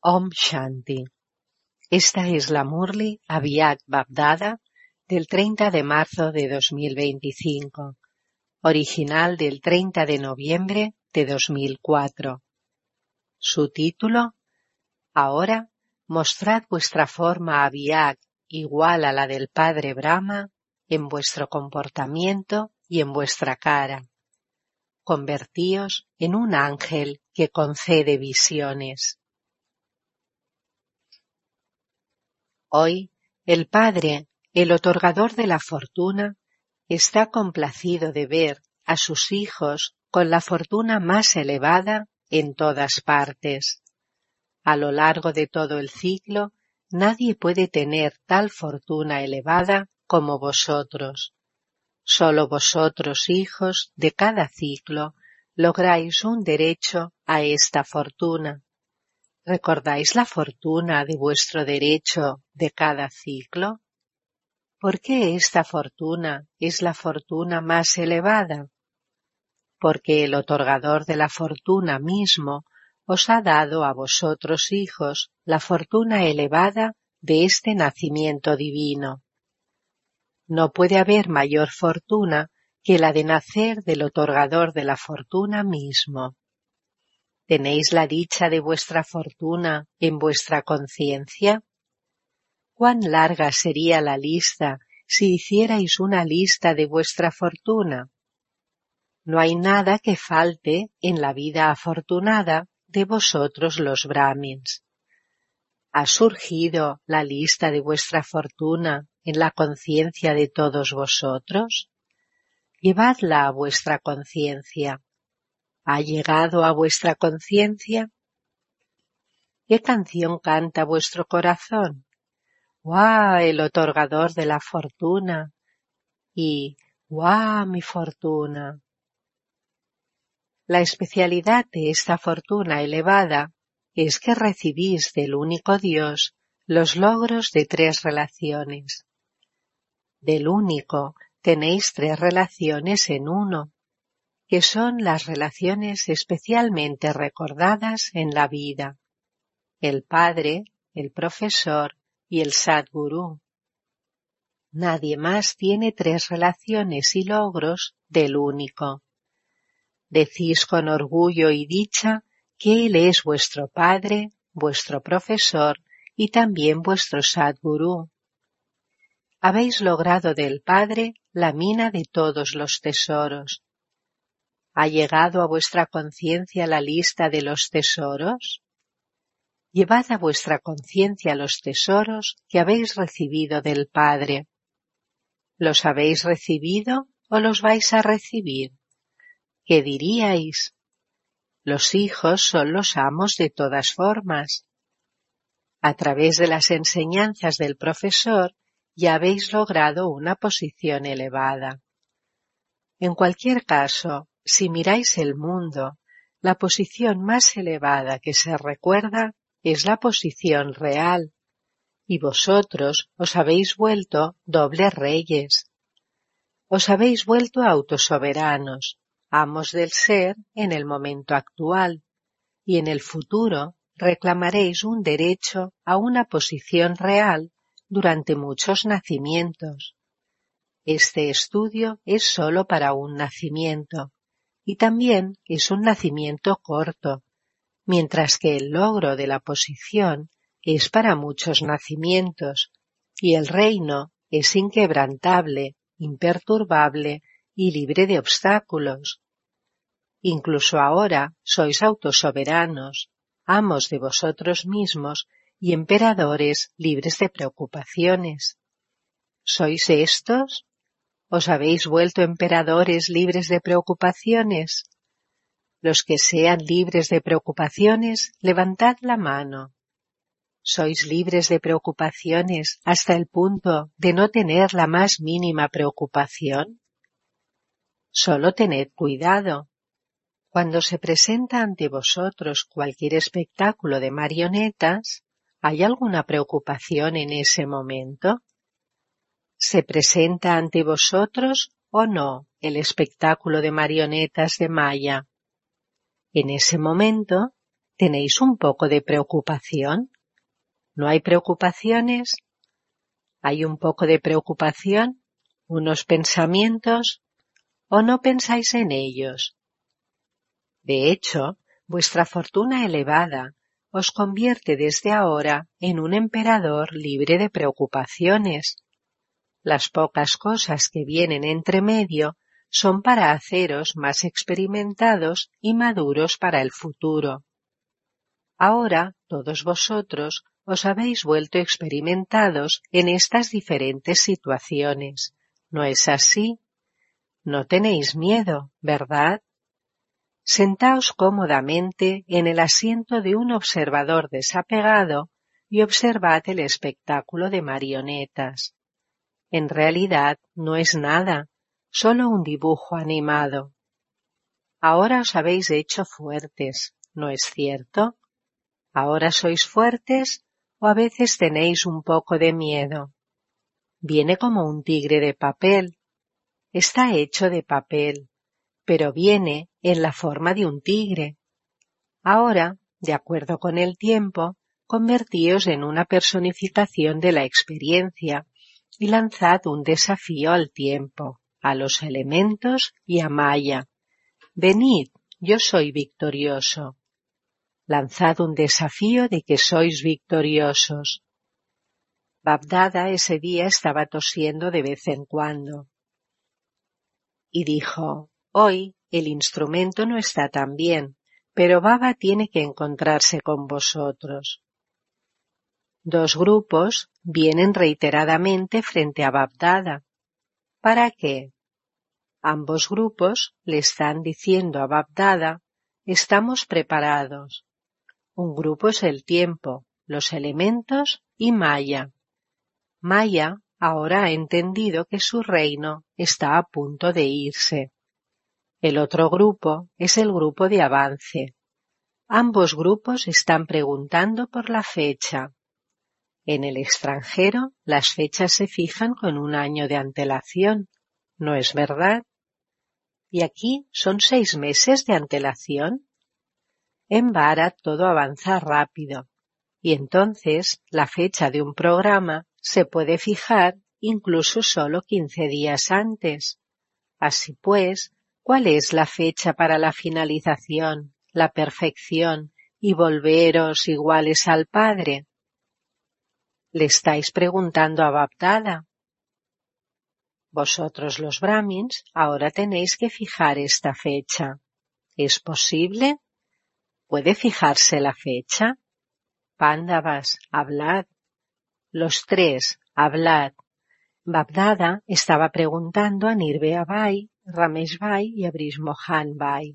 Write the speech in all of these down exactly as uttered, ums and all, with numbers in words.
Om Shanti. Esta es la Murli Abhyag Bab-Dada del treinta de marzo de dos mil veinticinco, original del treinta de noviembre de dos mil cuatro. Su título: Ahora mostrad vuestra forma Abhyag igual a la del Padre Brahma en vuestro comportamiento y en vuestra cara. Convertíos en un ángel que concede visiones. Hoy, el Padre, el otorgador de la fortuna, está complacido de ver a sus hijos con la fortuna más elevada en todas partes. A lo largo de todo el ciclo, nadie puede tener tal fortuna elevada como vosotros. Solo vosotros, hijos de cada ciclo, lográis un derecho a esta fortuna. ¿Recordáis la fortuna de vuestro derecho de cada ciclo? ¿Por qué esta fortuna es la fortuna más elevada? Porque el otorgador de la fortuna mismo os ha dado a vosotros, hijos, la fortuna elevada de este nacimiento divino. No puede haber mayor fortuna que la de nacer del otorgador de la fortuna mismo. ¿Tenéis la dicha de vuestra fortuna en vuestra conciencia? ¿Cuán larga sería la lista si hicierais una lista de vuestra fortuna? No hay nada que falte en la vida afortunada de vosotros los brahmins. ¿Ha surgido la lista de vuestra fortuna en la conciencia de todos vosotros? Llevadla a vuestra conciencia. ¿Ha llegado a vuestra conciencia? ¿Qué canción canta vuestro corazón? ¡Guau, el otorgador de la fortuna! Y ¡guau, mi fortuna! La especialidad de esta fortuna elevada es que recibís del único Dios los logros de tres relaciones. Del único tenéis tres relaciones en uno, que son las relaciones especialmente recordadas en la vida: el Padre, el Profesor y el Sadgurú. Nadie más tiene tres relaciones y logros del único. Decís con orgullo y dicha que Él es vuestro Padre, vuestro Profesor y también vuestro Sadgurú. Habéis logrado del Padre la mina de todos los tesoros. ¿Ha llegado a vuestra conciencia la lista de los tesoros? Llevad a vuestra conciencia los tesoros que habéis recibido del Padre. ¿Los habéis recibido o los vais a recibir? ¿Qué diríais? Los hijos son los amos de todas formas. A través de las enseñanzas del profesor ya habéis logrado una posición elevada. En cualquier caso, si miráis el mundo, la posición más elevada que se recuerda es la posición real, y vosotros os habéis vuelto dobles reyes. Os habéis vuelto autosoberanos, amos del ser en el momento actual, y en el futuro reclamaréis un derecho a una posición real durante muchos nacimientos. Este estudio es sólo para un nacimiento, y también es un nacimiento corto, mientras que el logro de la posición es para muchos nacimientos, y el reino es inquebrantable, imperturbable y libre de obstáculos. Incluso ahora sois autosoberanos, amos de vosotros mismos y emperadores libres de preocupaciones. ¿Sois estos? ¿Os habéis vuelto emperadores libres de preocupaciones? Los que sean libres de preocupaciones, levantad la mano. ¿Sois libres de preocupaciones hasta el punto de no tener la más mínima preocupación? Solo tened cuidado. Cuando se presenta ante vosotros cualquier espectáculo de marionetas, ¿hay alguna preocupación en ese momento? ¿Se presenta ante vosotros o no el espectáculo de marionetas de Maya? En ese momento, ¿Tenéis un poco de preocupación? ¿No hay preocupaciones? ¿Hay un poco de preocupación? ¿Unos pensamientos? ¿O no pensáis en ellos? De hecho, vuestra fortuna elevada os convierte desde ahora en un emperador libre de preocupaciones. Las pocas cosas que vienen entre medio son para haceros más experimentados y maduros para el futuro. Ahora todos vosotros os habéis vuelto experimentados en estas diferentes situaciones. ¿No es así? No tenéis miedo, ¿verdad? Sentaos cómodamente en el asiento de un observador desapegado y observad el espectáculo de marionetas. En realidad no es nada, solo un dibujo animado. Ahora os habéis hecho fuertes, ¿no es cierto? ¿Ahora sois fuertes o a veces tenéis un poco de miedo? Viene como un tigre de papel. Está hecho de papel, pero viene en la forma de un tigre. Ahora, de acuerdo con el tiempo, convertíos en una personificación de la experiencia y lanzad un desafío al tiempo, a los elementos y a Maya. Venid, yo soy victorioso. Lanzad un desafío de que sois victoriosos. Babdada ese día estaba tosiendo de vez en cuando. Y dijo, hoy el instrumento no está tan bien, pero Baba tiene que encontrarse con vosotros. Dos grupos vienen reiteradamente frente a Babdada. ¿Para qué? Ambos grupos le están diciendo a Babdada, estamos preparados. Un grupo es el tiempo, los elementos y Maya. Maya ahora ha entendido que su reino está a punto de irse. El otro grupo es el grupo de avance. Ambos grupos están preguntando por la fecha. En el extranjero, las fechas se fijan con un año de antelación, ¿no es verdad? ¿Y aquí son seis meses de antelación? En Bharat todo avanza rápido, y entonces la fecha de un programa se puede fijar incluso solo quince días antes. Así pues, ¿cuál es la fecha para la finalización, la perfección y volveros iguales al Padre? Le estáis preguntando a Babdada. Vosotros los brahmins ahora tenéis que fijar esta fecha. ¿Es posible? ¿Puede fijarse la fecha? Pándavas, hablad. Los tres, hablad. Babdada estaba preguntando a Nirbhaya Bhai, Ramesh Bhai y a Brish Mohan Bhai.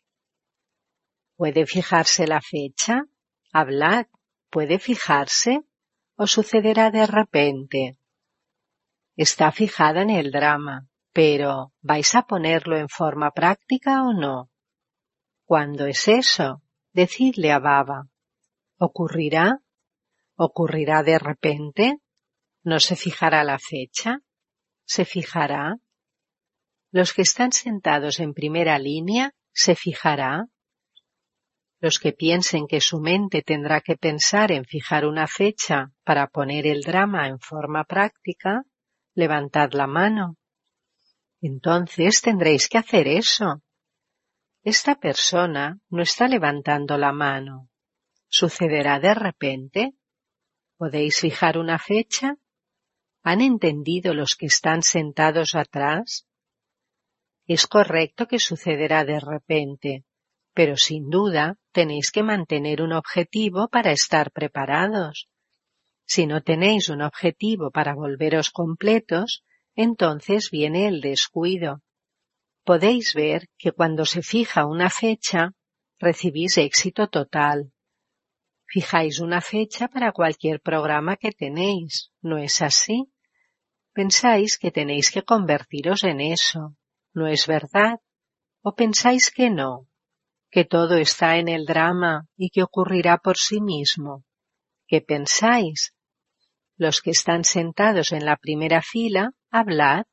¿Puede fijarse la fecha? Hablad. ¿Puede fijarse? ¿O sucederá de repente? Está fijada en el drama, pero ¿vais a ponerlo en forma práctica o no? ¿Cuándo es eso? Decidle a Baba. ¿Ocurrirá? ¿Ocurrirá de repente? ¿No se fijará la fecha? ¿Se fijará? Los que están sentados en primera línea, ¿se fijará? Los que piensen que su mente tendrá que pensar en fijar una fecha para poner el drama en forma práctica, levantad la mano. Entonces tendréis que hacer eso. Esta persona no está levantando la mano. ¿Sucederá de repente? ¿Podéis fijar una fecha? ¿Han entendido los que están sentados atrás? Es correcto que sucederá de repente, pero sin duda tenéis que mantener un objetivo para estar preparados. Si no tenéis un objetivo para volveros completos, entonces viene el descuido. Podéis ver que cuando se fija una fecha, recibís éxito total. Fijáis una fecha para cualquier programa que tenéis, ¿no es así? Pensáis que tenéis que convertiros en eso, ¿no es verdad? ¿O pensáis que no? ¿Que todo está en el drama y que ocurrirá por sí mismo? ¿Qué pensáis? Los que están sentados en la primera fila, hablad.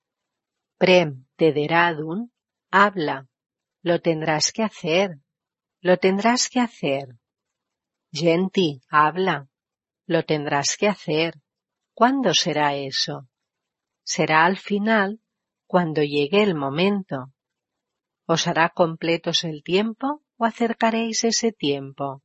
Prem de Dehradun, habla. Lo tendrás que hacer. lo tendrás que hacer. Genti, habla. Lo tendrás que hacer. ¿Cuándo será eso? Será al final, cuando llegue el momento. ¿Os hará completos el tiempo o acercaréis ese tiempo?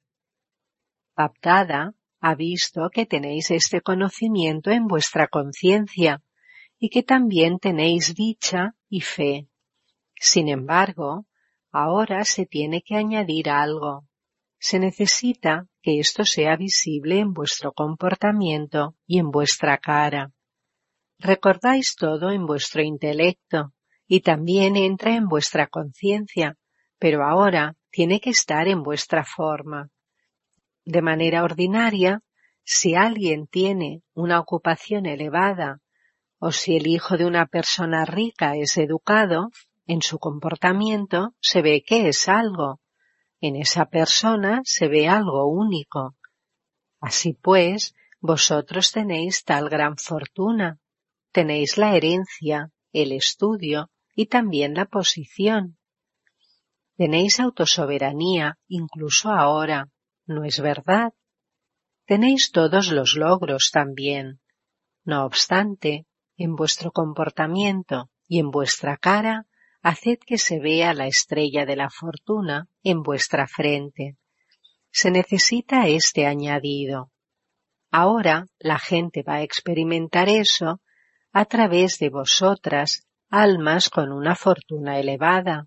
Bapdada ha visto que tenéis este conocimiento en vuestra conciencia y que también tenéis dicha y fe. Sin embargo, ahora se tiene que añadir algo. Se necesita que esto sea visible en vuestro comportamiento y en vuestra cara. Recordáis todo en vuestro intelecto y también entra en vuestra conciencia, pero ahora tiene que estar en vuestra forma. De manera ordinaria, si alguien tiene una ocupación elevada o si el hijo de una persona rica es educado, en su comportamiento se ve que es algo. En esa persona se ve algo único. Así pues, vosotros tenéis tal gran fortuna. Tenéis la herencia, el estudio y también la posición. Tenéis autosoberanía incluso ahora, ¿no es verdad? Tenéis todos los logros también. No obstante, en vuestro comportamiento y en vuestra cara, haced que se vea la estrella de la fortuna en vuestra frente. Se necesita este añadido. Ahora la gente va a experimentar eso a través de vosotras, almas con una fortuna elevada.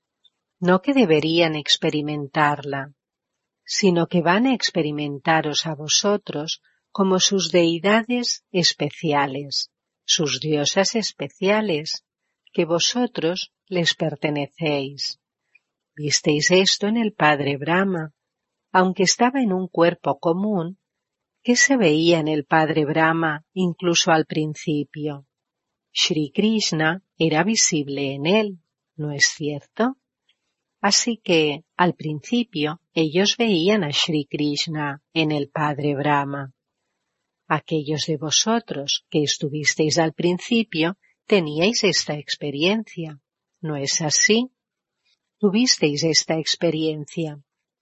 No que deberían experimentarla, sino que van a experimentaros a vosotros como sus deidades especiales, sus diosas especiales, que vosotros les pertenecéis. Visteis esto en el padre Brahma, aunque estaba en un cuerpo común, que se veía en el padre Brahma incluso al principio. Shri Krishna era visible en él, ¿no es cierto? Así que, al principio, ellos veían a Shri Krishna en el padre Brahma. Aquellos de vosotros que estuvisteis al principio teníais esta experiencia, ¿no es así? Tuvisteis esta experiencia,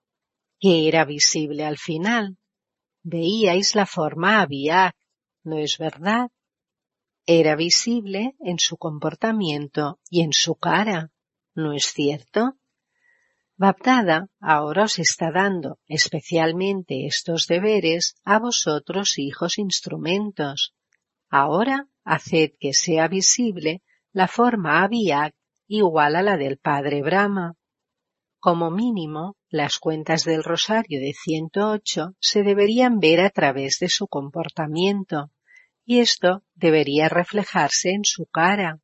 que era visible al final. Veíais la forma Avyak, ¿no es verdad? Era visible en su comportamiento y en su cara, ¿no es cierto? Bapdada ahora os está dando especialmente estos deberes a vosotros, hijos instrumentos. Ahora haced que sea visible la forma Avyak igual a la del padre Brahma. Como mínimo, las cuentas del rosario de ciento ocho se deberían ver a través de su comportamiento, y esto debería reflejarse en su cara.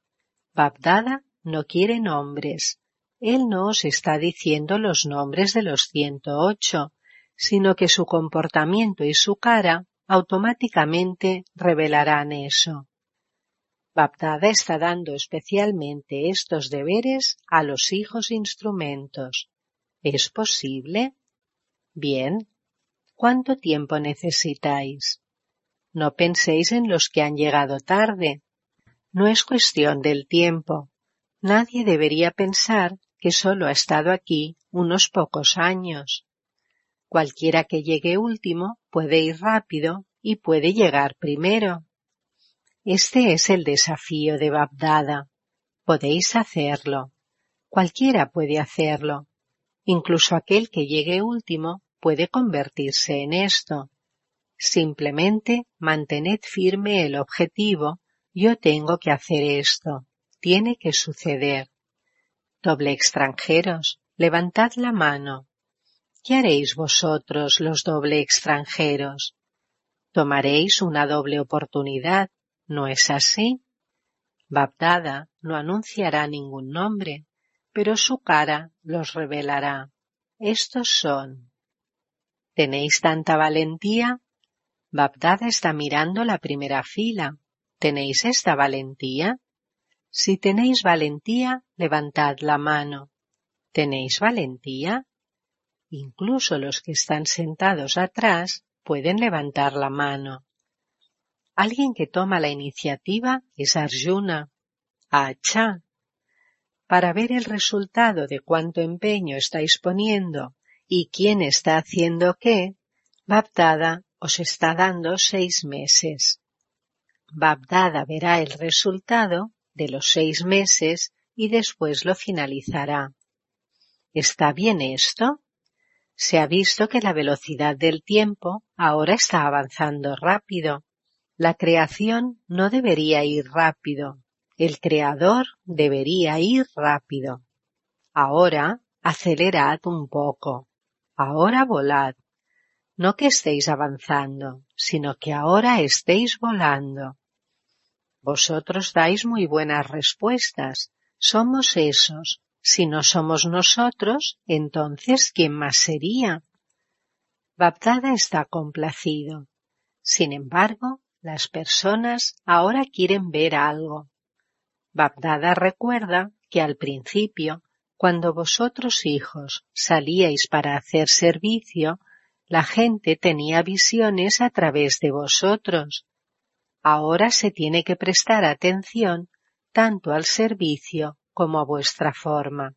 Bapdada no quiere nombres. Él no os está diciendo los nombres de los ciento ocho, sino que su comportamiento y su cara automáticamente revelarán eso. Bapdada está dando especialmente estos deberes a los hijos instrumentos. ¿Es posible? Bien. ¿Cuánto tiempo necesitáis? No penséis en los que han llegado tarde. No es cuestión del tiempo. Nadie debería pensar que solo ha estado aquí unos pocos años. Cualquiera que llegue último puede ir rápido y puede llegar primero. Este es el desafío de Bapdada. Podéis hacerlo. Cualquiera puede hacerlo. Incluso aquel que llegue último puede convertirse en esto. Simplemente mantened firme el objetivo. Yo tengo que hacer esto. Tiene que suceder. Doble extranjeros, levantad la mano. ¿Qué haréis vosotros, los doble extranjeros? Tomaréis una doble oportunidad, ¿no es así? Bapdada no anunciará ningún nombre, pero su cara los revelará. Estos son. ¿Tenéis tanta valentía? Bapdada está mirando la primera fila. ¿Tenéis esta valentía? Si tenéis valentía, levantad la mano. ¿Tenéis valentía? Incluso los que están sentados atrás pueden levantar la mano. Alguien que toma la iniciativa es Arjuna. ¡Achá! para ver el resultado de cuánto empeño estáis poniendo y quién está haciendo qué, Bapdada os está dando seis meses. Bapdada verá el resultado de los seis meses y después lo finalizará. ¿Está bien esto? Se ha visto que la velocidad del tiempo ahora está avanzando rápido. La creación no debería ir rápido. El creador debería ir rápido. Ahora acelerad un poco. Ahora volad. No que estéis avanzando, sino que ahora estéis volando. Vosotros dais muy buenas respuestas. Somos esos. Si no somos nosotros, entonces ¿quién más sería? Bapdada está complacido. Sin embargo, las personas ahora quieren ver algo. Bapdada recuerda que al principio, cuando vosotros hijos salíais para hacer servicio, la gente tenía visiones a través de vosotros. Ahora se tiene que prestar atención tanto al servicio como a vuestra forma.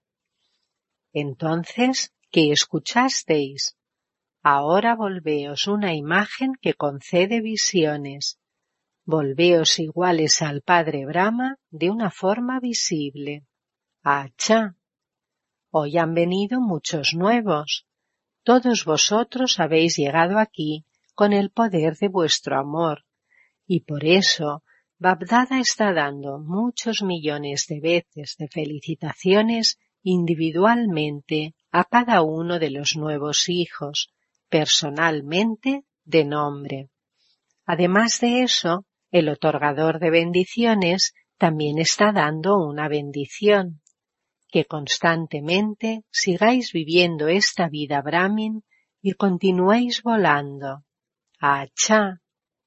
Entonces, ¿qué escuchasteis? Ahora volveos una imagen que concede visiones. Volveos iguales al Padre Brahma de una forma visible. ¡Achá! Hoy han venido muchos nuevos. Todos vosotros habéis llegado aquí con el poder de vuestro amor, y por eso Bapdada está dando muchos millones de veces de felicitaciones individualmente a cada uno de los nuevos hijos, personalmente de nombre. Además de eso, el otorgador de bendiciones también está dando una bendición. Que constantemente sigáis viviendo esta vida Brahmin y continuéis volando. ¡Achá!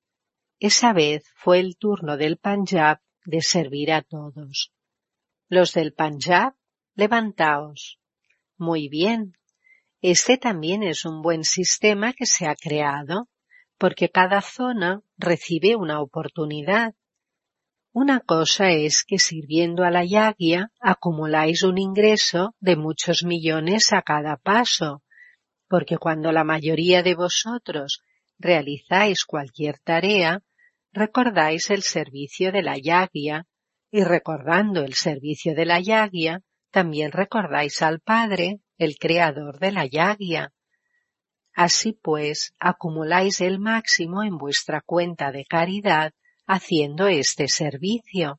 Esa vez fue el turno del Panjab de servir a todos. Los del Panjab, levantaos. Muy bien. Este también es un buen sistema que se ha creado, porque cada zona recibe una oportunidad. Una cosa es que sirviendo a la yagya acumuláis un ingreso de muchos millones a cada paso, porque cuando la mayoría de vosotros realizáis cualquier tarea, recordáis el servicio de la yagya, y recordando el servicio de la yagya, también recordáis al Padre, el creador de la yagya. Así pues, acumuláis el máximo en vuestra cuenta de caridad haciendo este servicio.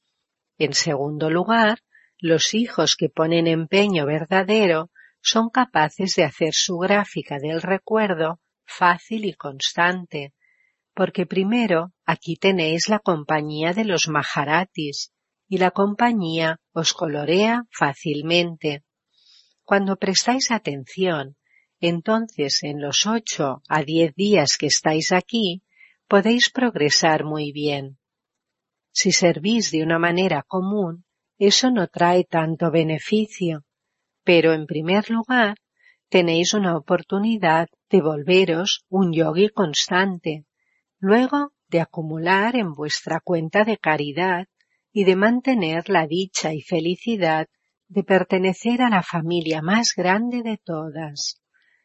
En segundo lugar, los hijos que ponen empeño verdadero son capaces de hacer su gráfica del recuerdo fácil y constante, porque primero aquí tenéis la compañía de los Maharatis, y la compañía os colorea fácilmente. Cuando prestáis atención, entonces en los ocho a diez días que estáis aquí, podéis progresar muy bien. Si servís de una manera común, eso no trae tanto beneficio, pero en primer lugar, tenéis una oportunidad de volveros un yogi constante, luego de acumular en vuestra cuenta de caridad y de mantener la dicha y felicidad de pertenecer a la familia más grande de todas.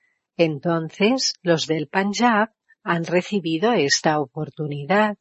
Entonces, los del Panjab han recibido esta oportunidad.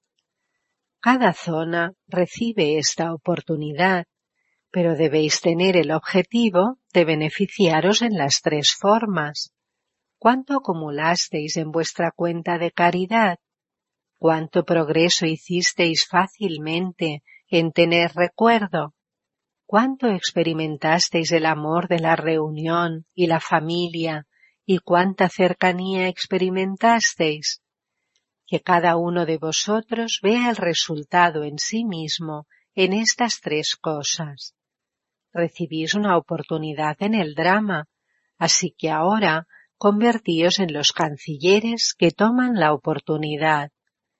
Cada zona recibe esta oportunidad, pero debéis tener el objetivo de beneficiaros en las tres formas. ¿Cuánto acumulasteis en vuestra cuenta de caridad? ¿Cuánto progreso hicisteis fácilmente en tener recuerdo? ¿Cuánto experimentasteis el amor de la reunión y la familia? ¿Y cuánta cercanía experimentasteis? Que cada uno de vosotros vea el resultado en sí mismo en estas tres cosas. Recibís una oportunidad en el drama, así que ahora convertíos en los cancilleres que toman la oportunidad.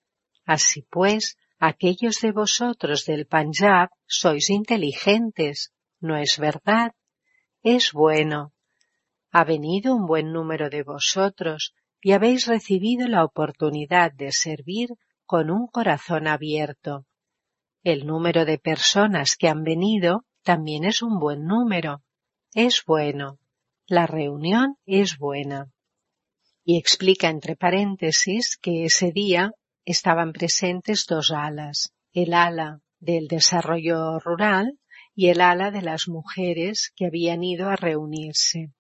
Así pues, aquellos de vosotros del Panjab sois inteligentes, ¿no es verdad? Es bueno. Ha venido un buen número de vosotros y habéis recibido la oportunidad de servir con un corazón abierto. El número de personas que han venido también es un buen número. Es bueno. La reunión es buena. Y explica entre paréntesis que ese día estaban presentes dos alas, el ala del desarrollo rural y el ala de las mujeres que habían ido a reunirse.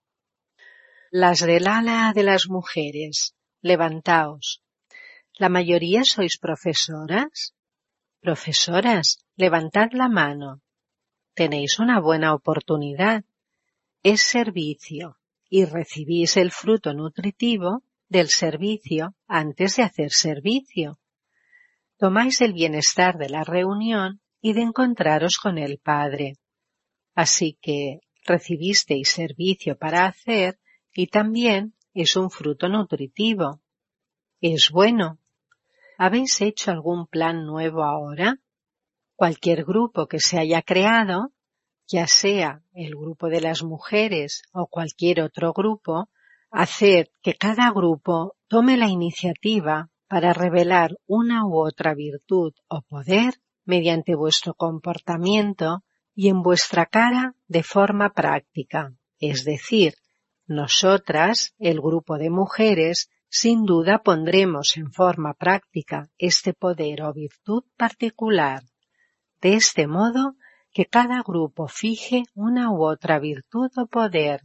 Las del ala de las mujeres, levantaos. ¿La mayoría sois profesoras? Profesoras, levantad la mano. Tenéis una buena oportunidad. Es servicio y recibís el fruto nutritivo del servicio antes de hacer servicio. Tomáis el bienestar de la reunión y de encontraros con el Padre. Así que recibisteis servicio para hacer y también es un fruto nutritivo. Es bueno. ¿Habéis hecho algún plan nuevo ahora? Cualquier grupo que se haya creado, ya sea el grupo de las mujeres o cualquier otro grupo, haced que cada grupo tome la iniciativa para revelar una u otra virtud o poder mediante vuestro comportamiento y en vuestra cara de forma práctica. Es decir, nosotras, el grupo de mujeres, sin duda pondremos en forma práctica este poder o virtud particular. De este modo, que cada grupo fije una u otra virtud o poder.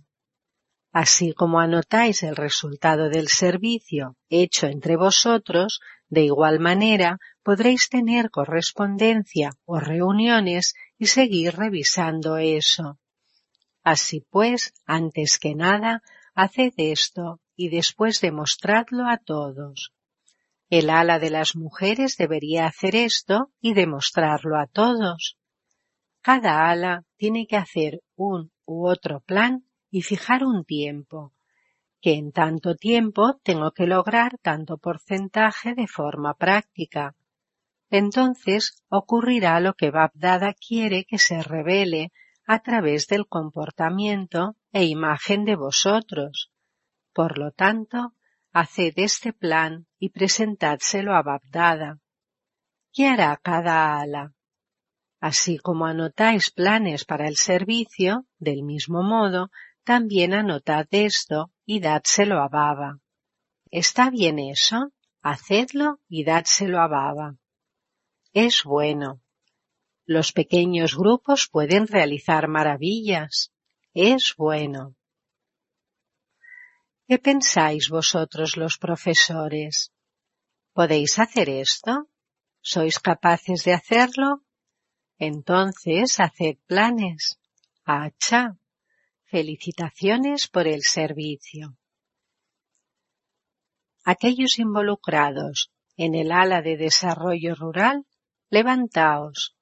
Así como anotáis el resultado del servicio hecho entre vosotros, de igual manera podréis tener correspondencia o reuniones y seguir revisando eso. Así pues, antes que nada, haced esto y después demostradlo a todos. El ala de las mujeres debería hacer esto y demostrarlo a todos. Cada ala tiene que hacer un u otro plan y fijar un tiempo, que en tanto tiempo tengo que lograr tanto porcentaje de forma práctica. Entonces ocurrirá lo que Bab Dada quiere que se revele a través del comportamiento e imagen de vosotros. Por lo tanto, haced este plan y presentádselo a Bab Dada. ¿Qué hará cada ala? Así como anotáis planes para el servicio, del mismo modo, también anotad esto y dádselo a Baba. ¿Está bien eso? Hacedlo y dádselo a Baba. Es bueno. Los pequeños grupos pueden realizar maravillas. Es bueno. ¿Qué pensáis vosotros los profesores? ¿Podéis hacer esto? ¿Sois capaces de hacerlo? Entonces, haced planes. ¡Acha! Felicitaciones por el servicio. Aquellos involucrados en el ala de desarrollo rural, levantaos.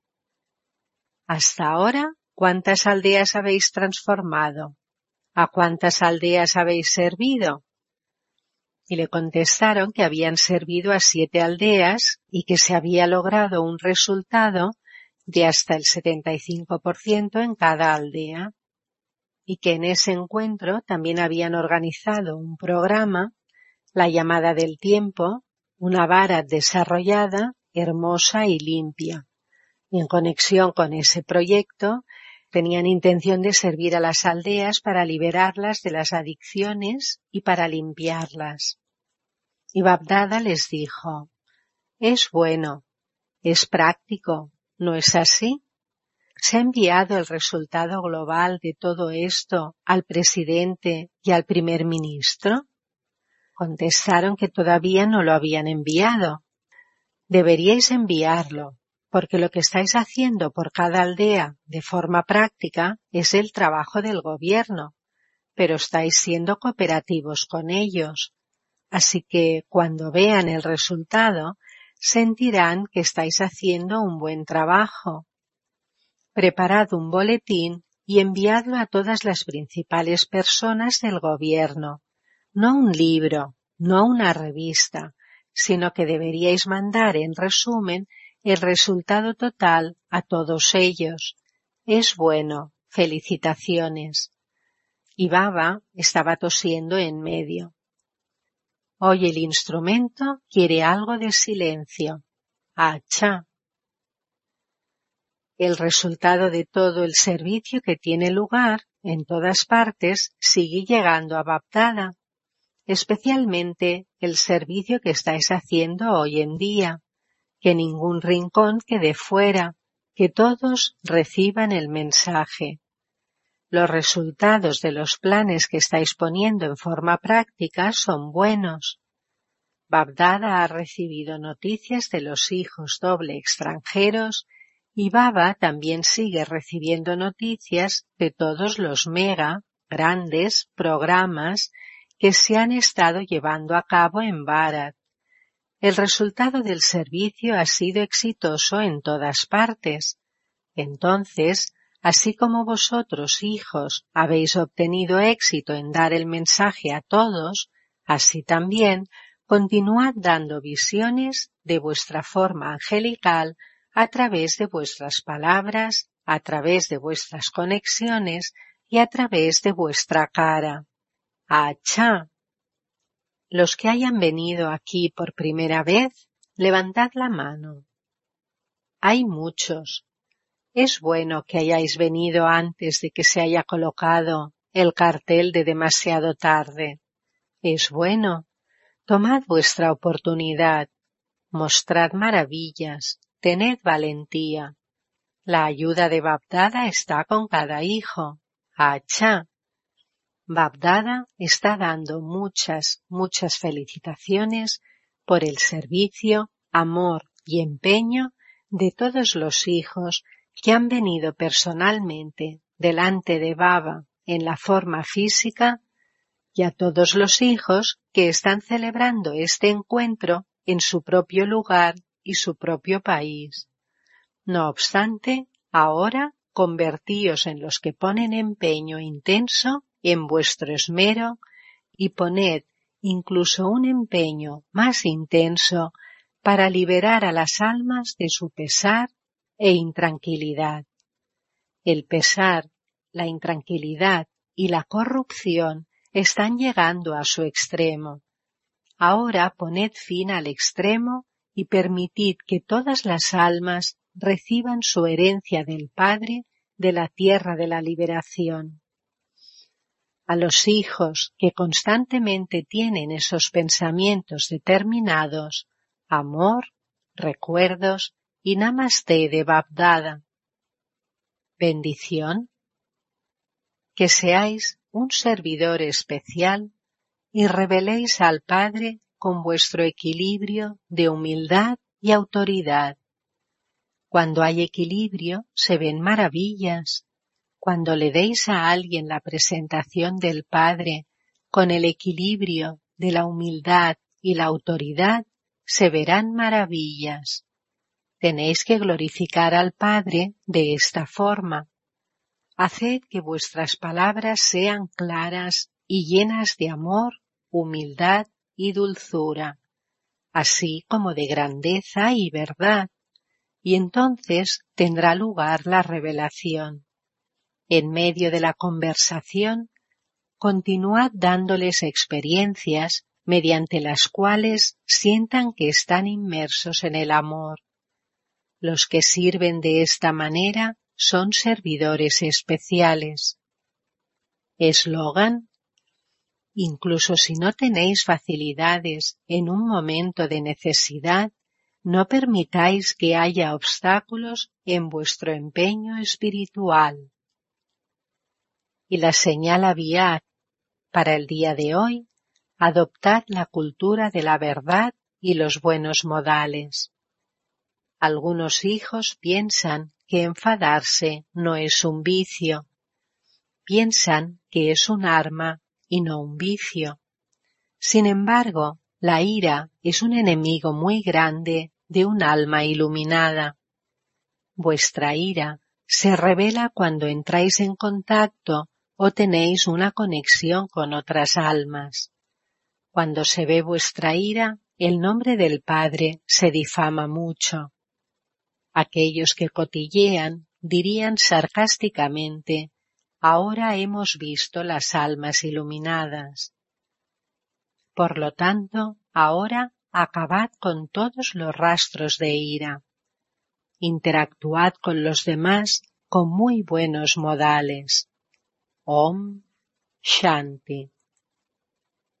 Hasta ahora, ¿cuántas aldeas habéis transformado? ¿A cuántas aldeas habéis servido? Y le contestaron que habían servido a siete aldeas y que se había logrado un resultado de hasta el setenta y cinco por ciento en cada aldea, y que en ese encuentro también habían organizado un programa, la llamada del tiempo, una vara desarrollada, hermosa y limpia. Y en conexión con ese proyecto, tenían intención de servir a las aldeas para liberarlas de las adicciones y para limpiarlas. Y Bab Dada les dijo, es bueno, es práctico, ¿no es así? ¿Se ha enviado el resultado global de todo esto al presidente y al primer ministro? Contestaron que todavía no lo habían enviado. Deberíais enviarlo, porque lo que estáis haciendo por cada aldea de forma práctica es el trabajo del gobierno, pero estáis siendo cooperativos con ellos. Así que cuando vean el resultado, sentirán que estáis haciendo un buen trabajo. Preparad un boletín y enviadlo a todas las principales personas del gobierno. No un libro, no una revista, sino que deberíais mandar en resumen el resultado total a todos ellos. Es bueno, felicitaciones. Y Baba estaba tosiendo en medio. Hoy el instrumento quiere algo de silencio. ¡Acha! El resultado de todo el servicio que tiene lugar en todas partes sigue llegando a Bab-Dada, especialmente el servicio que estáis haciendo hoy en día, que ningún rincón quede fuera, que todos reciban el mensaje. Los resultados de los planes que estáis poniendo en forma práctica son buenos. Bab-Dada ha recibido noticias de los hijos doble extranjeros y Baba también sigue recibiendo noticias de todos los mega, grandes programas que se han estado llevando a cabo en Bharat. El resultado del servicio ha sido exitoso en todas partes. Entonces, así como vosotros, hijos, habéis obtenido éxito en dar el mensaje a todos, así también continuad dando visiones de vuestra forma angelical a través de vuestras palabras, a través de vuestras conexiones y a través de vuestra cara. ¡Achá! Los que hayan venido aquí por primera vez, levantad la mano. Hay muchos. Es bueno que hayáis venido antes de que se haya colocado el cartel de demasiado tarde. Es bueno. Tomad vuestra oportunidad. Mostrad maravillas. Tened valentía. La ayuda de Bab-Dada está con cada hijo. ¡Achá! Bab-Dada está dando muchas, muchas felicitaciones por el servicio, amor y empeño de todos los hijos que han venido personalmente delante de Baba en la forma física y a todos los hijos que están celebrando este encuentro en su propio lugar y su propio país. No obstante, ahora convertíos en los que ponen empeño intenso en vuestro esmero y poned incluso un empeño más intenso para liberar a las almas de su pesar e intranquilidad. El pesar, la intranquilidad y la corrupción están llegando a su extremo. Ahora poned fin al extremo y permitid que todas las almas reciban su herencia del Padre de la tierra de la liberación. A los hijos que constantemente tienen esos pensamientos determinados, amor, recuerdos y namasté de Bab-Dada. Bendición. Que seáis un servidor especial y reveléis al Padre con vuestro equilibrio de humildad y autoridad. Cuando hay equilibrio se ven maravillas. Cuando le deis a alguien la presentación del Padre con el equilibrio de la humildad y la autoridad, se verán maravillas. Tenéis que glorificar al Padre de esta forma. Haced que vuestras palabras sean claras y llenas de amor, humildad y dulzura, así como de grandeza y verdad, y entonces tendrá lugar la revelación. En medio de la conversación, continuad dándoles experiencias mediante las cuales sientan que están inmersos en el amor. Los que sirven de esta manera son servidores especiales. Eslogan: incluso si no tenéis facilidades en un momento de necesidad, no permitáis que haya obstáculos en vuestro empeño espiritual. Y la señal Aviat para el día de hoy: adoptad la cultura de la verdad y los buenos modales. Algunos hijos piensan que enfadarse no es un vicio. Piensan que es un arma y no un vicio. Sin embargo, la ira es un enemigo muy grande de un alma iluminada. Vuestra ira se revela cuando entráis en contacto o tenéis una conexión con otras almas. Cuando se ve vuestra ira, el nombre del Padre se difama mucho. Aquellos que cotillean dirían sarcásticamente: ahora hemos visto las almas iluminadas. Por lo tanto, ahora acabad con todos los rastros de ira. interactuad con los demás con muy buenos modales. Om Shanti.